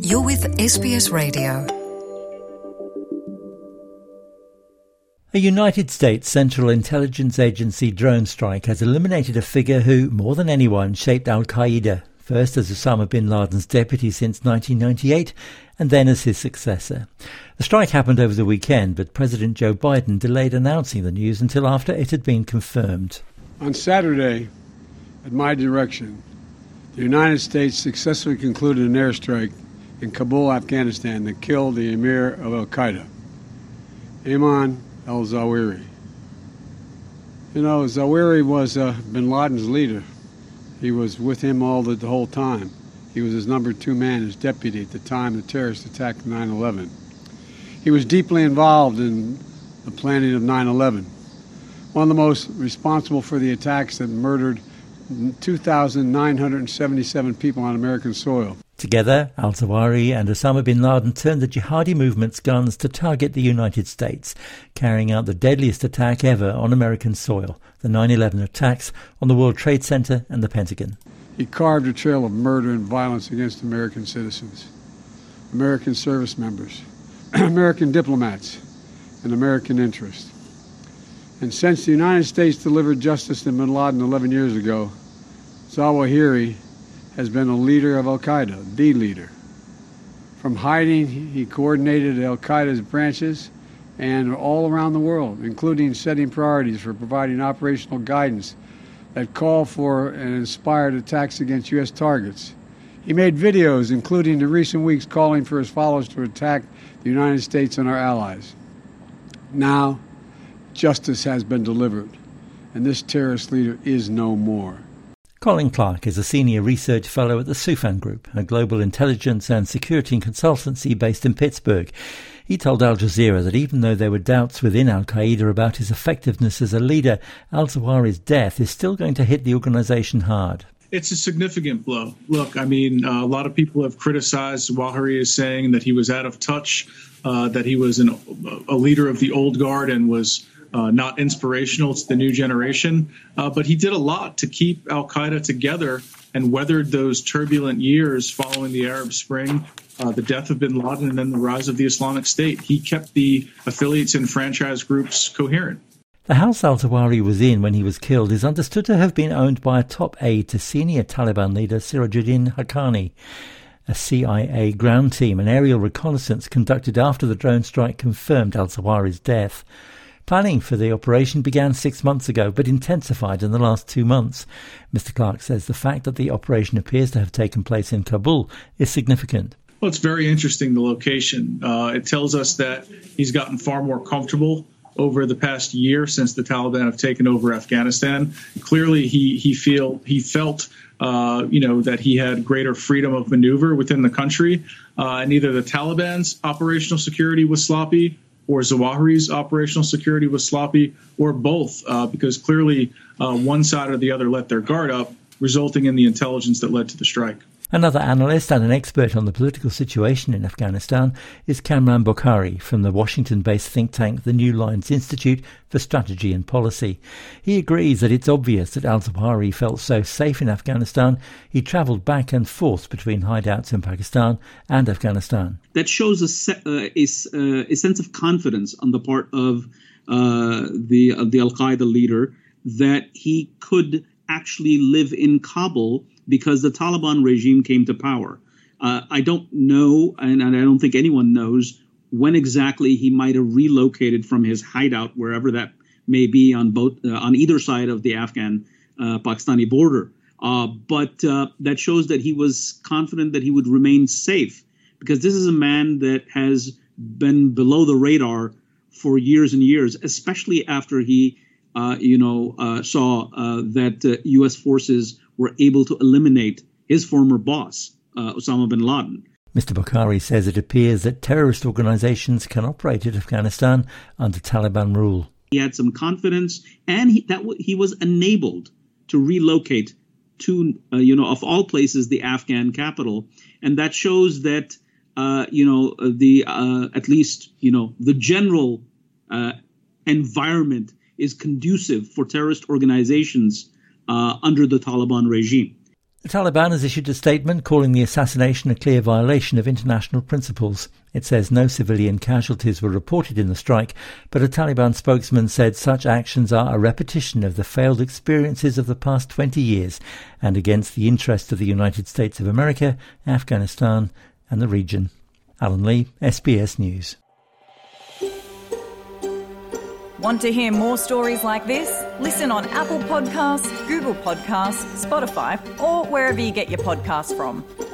You're with SBS Radio. A United States Central Intelligence Agency drone strike has eliminated a figure who, more than anyone, shaped al-Qaeda, first as Osama bin Laden's deputy since 1998 and then as his successor. The strike happened over the weekend, but President Joe Biden delayed announcing the news until after it had been confirmed. On Saturday, at my direction, the United States successfully concluded an airstrike in Kabul, Afghanistan, that killed the emir of al-Qaeda, Ayman al-Zawahiri. You know, Zawahiri was bin Laden's leader. He was with him the whole time. He was his number two man, his deputy at the time the terrorist attack of 9/11. He was deeply involved in the planning of 9/11, one of the most responsible for the attacks that murdered 2,977 people on American soil. Together, al-Zawahiri and Osama bin Laden turned the jihadi movement's guns to target the United States, carrying out the deadliest attack ever on American soil, the 9/11 attacks on the World Trade Center and the Pentagon. He carved a trail of murder and violence against American citizens, American service members, American diplomats, and American interests. And since the United States delivered justice to bin Laden 11 years ago, Zawahiri has been a leader of al-Qaeda, the leader. From hiding, he coordinated al-Qaeda's branches and all around the world, including setting priorities for providing operational guidance that called for and inspired attacks against U.S. targets. He made videos, including in recent weeks, calling for his followers to attack the United States and our allies. Now, justice has been delivered, and this terrorist leader is no more. Colin Clark is a senior research fellow at the Soufan Group, a global intelligence and security consultancy based in Pittsburgh. He told Al Jazeera that even though there were doubts within al-Qaeda about his effectiveness as a leader, al-Zawahiri's death is still going to hit the organization hard. It's a significant blow. Look, I mean, a lot of people have criticized Zawahiri as saying that he was out of touch, that he was a leader of the old guard and was not inspirational to the new generation. But he did a lot to keep al-Qaeda together and weathered those turbulent years following the Arab Spring, the death of bin Laden, and then the rise of the Islamic State. He kept the affiliates and franchise groups coherent. The house al-Zawahiri was in when he was killed is understood to have been owned by a top aide to senior Taliban leader Sirajuddin Haqqani. A CIA ground team and aerial reconnaissance conducted after the drone strike confirmed al-Zawahiri's death. Planning for the operation began 6 months ago, but intensified in the last 2 months. Mr. Clark says the fact that the operation appears to have taken place in Kabul is significant. Well, it's very interesting, the location. It tells us that he's gotten far more comfortable over the past year since the Taliban have taken over Afghanistan. Clearly, he felt that he had greater freedom of maneuver within the country. And either the Taliban's operational security was sloppy, or Zawahiri's operational security was sloppy, or both, because clearly one side or the other let their guard up, resulting in the intelligence that led to the strike. Another analyst and an expert on the political situation in Afghanistan is Kamran Bokhari from the Washington-based think tank the New Lines Institute for Strategy and Policy. He agrees that it's obvious that al-Zawahiri felt so safe in Afghanistan he travelled back and forth between hideouts in Pakistan and Afghanistan. That shows a sense of confidence on the part of the al-Qaeda leader that he could actually live in Kabul because the Taliban regime came to power. I don't know, and I don't think anyone knows, when exactly he might have relocated from his hideout, wherever that may be on either side of the Afghan-Pakistani border. But that shows that he was confident that he would remain safe, because this is a man that has been below the radar for years and years, especially after he saw that U.S. forces were able to eliminate his former boss, Osama bin Laden. Mr. Bokhari says it appears that terrorist organizations can operate in Afghanistan under Taliban rule. He had some confidence, and he was enabled to relocate to, of all places, the Afghan capital. And that shows that, at least the general environment is conducive for terrorist organizations under the Taliban regime. The Taliban has issued a statement calling the assassination a clear violation of international principles. It says no civilian casualties were reported in the strike, but a Taliban spokesman said such actions are a repetition of the failed experiences of the past 20 years and against the interests of the United States of America, Afghanistan and the region. Alan Lee, SBS News. Want to hear more stories like this? Listen on Apple Podcasts, Google Podcasts, Spotify, or wherever you get your podcasts from.